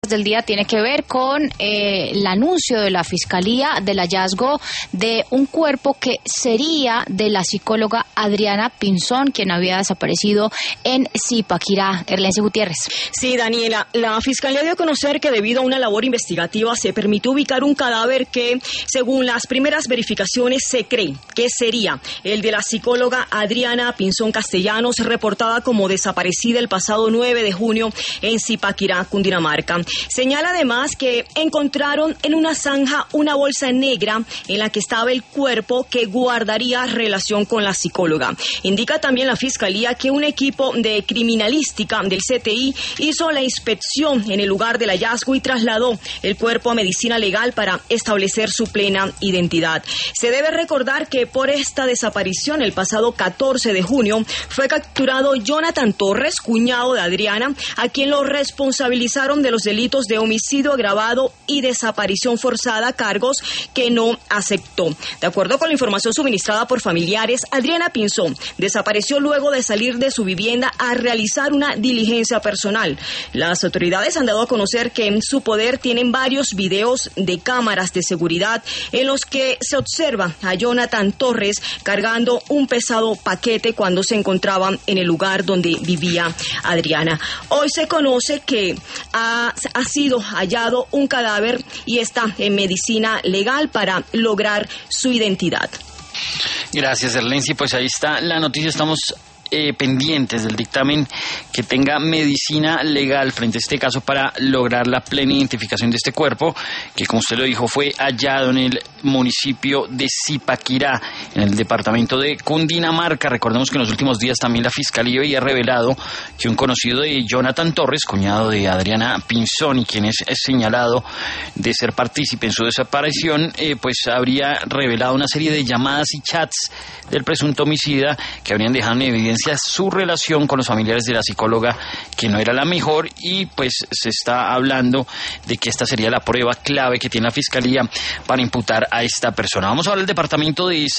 del día tiene que ver con el anuncio de la Fiscalía del hallazgo de un cuerpo que sería de la psicóloga Adriana Pinzón, quien había desaparecido en Zipaquirá. Erlense Gutiérrez. Sí, Daniela, la Fiscalía dio a conocer que debido a una labor investigativa se permitió ubicar un cadáver que, según las primeras verificaciones, se cree que sería el de la psicóloga Adriana Pinzón Castellanos, reportada como desaparecida el pasado 9 de junio en Zipaquirá, Cundinamarca. Señala además que encontraron en una zanja una bolsa negra en la que estaba el cuerpo que guardaría relación con la psicóloga. Indica también la Fiscalía que un equipo de criminalística del CTI hizo la inspección en el lugar del hallazgo y trasladó el cuerpo a medicina legal para establecer su plena identidad. Se debe recordar que por esta desaparición el pasado 14 de junio fue capturado Jonathan Torres, cuñado de Adriana, a quien lo responsabilizaron de los delitos de homicidio agravado y desaparición forzada, cargos que no aceptó. De acuerdo con la información suministrada por familiares, Adriana Pinzón desapareció luego de salir de su vivienda a realizar una diligencia personal. Las autoridades han dado a conocer que en su poder tienen varios videos de cámaras de seguridad en los que se observa a Jonathan Torres cargando un pesado paquete cuando se encontraba en el lugar donde vivía Adriana. Hoy se conoce que ha sido hallado un cadáver y está en medicina legal para lograr su identidad. Gracias, Erlensi. Pues ahí está la noticia. Estamos pendientes del dictamen que tenga medicina legal frente a este caso para lograr la plena identificación de este cuerpo, que, como usted lo dijo, fue hallado en el municipio de Zipaquirá, en el departamento de Cundinamarca. Recordemos que en los últimos días también la Fiscalía había revelado que un conocido de Jonathan Torres, cuñado de Adriana Pinzón y quien es señalado de ser partícipe en su desaparición, pues habría revelado una serie de llamadas y chats del presunto homicida que habrían dejado en evidencia su relación con los familiares de la psicóloga, que no era la mejor, y pues se está hablando de que esta sería la prueba clave que tiene la Fiscalía para imputar a esta persona. Vamos ahora al departamento de